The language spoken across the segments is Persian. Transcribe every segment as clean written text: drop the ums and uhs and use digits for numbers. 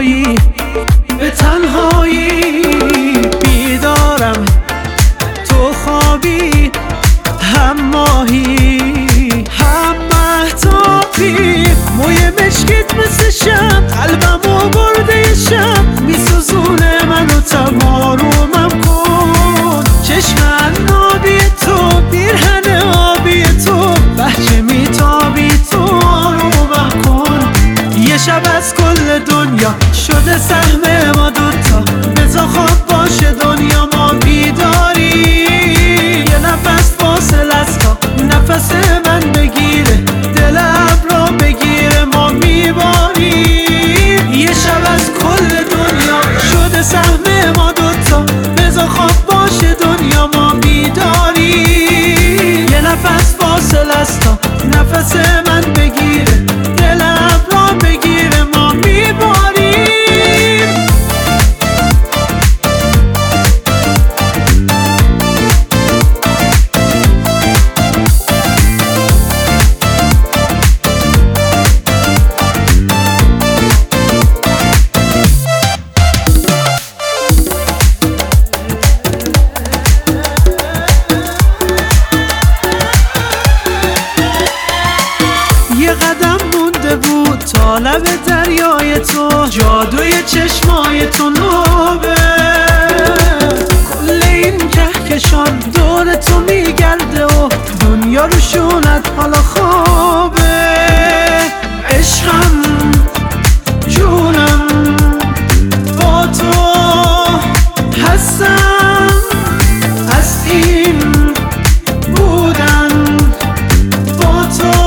تنهایی به تنهایی بیدارم، تو خوابی هم ماهی هم مهتابی، موی مشکیت مثل شب قلبمو برده شب، میسوزونه منو تمارومم کن، چشم عنابی تو پیرهن آبی تو، بهجه میتابی تو آرومم کن. یه شب از کل دنیا شده سهم ما دوتا، بذار خواب باشه دنیا ما بیداری، یه نفس فاصل از تا نفس من بگیره، دل ابرا بگیره ما میباریم. یه شب از کل دنیا شده سهم ما دوتا، بذار خواب باشه دنیا ما بیداری، یه نفس فاصل از تا نفس من بگیره، دل ابرا بگیره ما میباریم. یه قدم مونده بود تا لب دریای تو، جادوی چشمای تو نوبه، کل این کهکشان دور تو میگرده و دنیا رو شونت حالا خوابه. عشقم جونم با تو هستم، از این بودن با تو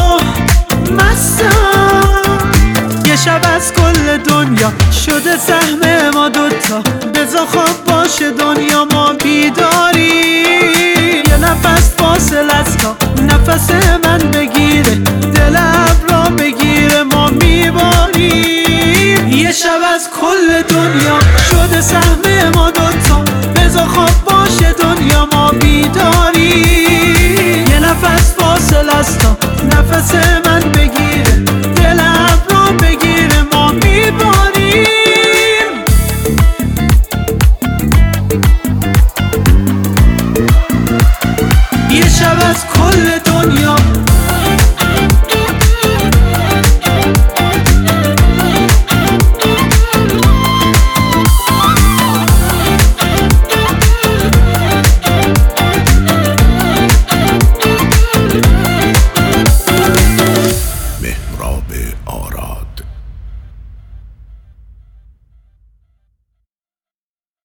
یه شب از کل دنیا شده سهم ما دوتا، بذار خواب باشه دنیا ما بیداری، یه نفس فاصل از تا نفس من بگیره، دل ابرا بگیره ما میباریم. یه شب از کل دنیا شده سهم ما دوتا، بذار خواب باشه دنیا ما بیداری، یه نفس فاصل از تا نفس